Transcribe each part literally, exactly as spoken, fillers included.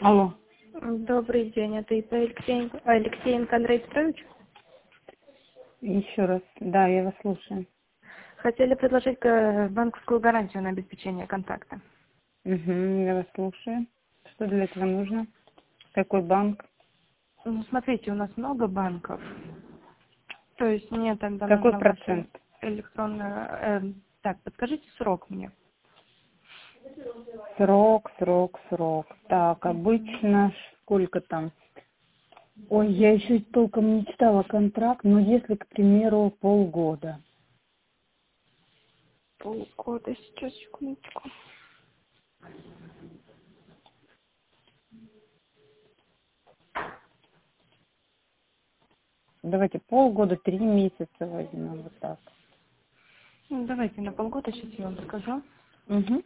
Алло. Добрый день, это ИП Алексеенко, Алексеенко Андрей Петрович. Еще раз. Да, я вас слушаю. Хотели предложить э, банковскую гарантию на обеспечение контакта. Угу, я вас слушаю. Что для этого нужно? Какой банк? Ну, смотрите, у нас много банков. То есть мне тогда Какой нужно ваше процент? электронное... э, так, подскажите срок мне. Срок, срок, срок. Так, обычно сколько там? Ой, я еще толком не читала контракт, но если, к примеру, полгода. Полгода, сейчас, секундочку. Давайте полгода, три месяца возьмем, вот так. Ну, давайте на полгода, сейчас я вам расскажу. Угу.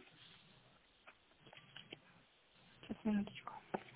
Сейчас, минуточку.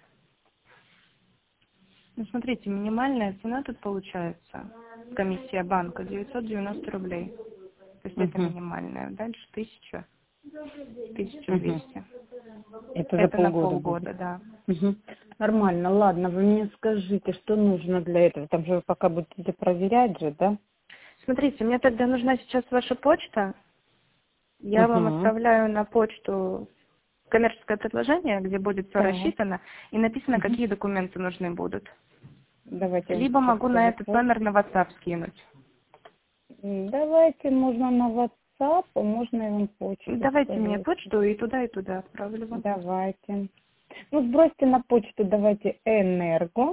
Ну, смотрите, минимальная цена тут получается. Комиссия банка девятьсот девяносто рублей. То есть это Угу. минимальная. Дальше тысяча, тысяча Угу. двести. Это за Это на полгода будет. полгода, да. Угу. Нормально, ладно, вы мне скажите, что нужно для этого? Там же вы пока будете проверять же, да? Смотрите, мне тогда нужна сейчас ваша почта. Я вам Угу. отправляю на почту коммерческое предложение, где будет все Так. рассчитано, и написано, Угу. какие документы нужны будут. Давайте я вам Либо сейчас могу на скажу этот почту. номер на WhatsApp скинуть. М, Давайте, можно на WhatsApp, а можно я вам почту Давайте мне скажу. почту, и туда, и туда отправлю вам. Давайте. Ну, сбросьте на почту, давайте энерго,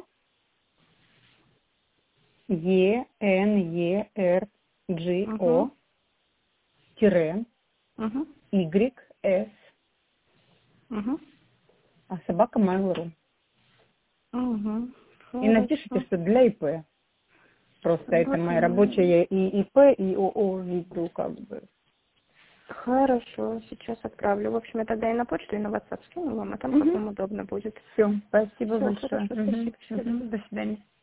Е, Н, Е, Р, G, Угу, О, тире, угу, Y, С, угу, а собака Mail.ru. угу. И напишите, Хорошо. что для ИП. Просто это моя Собака. рабочая и ИП, и ООО веду, как бы. Хорошо, сейчас отправлю. В общем, я тогда и на почту, и на WhatsApp скину вам, а там как Угу. вам удобно будет. Все, спасибо Все большое. хорошо, Угу. спасибо, до свидания. Угу. До свидания.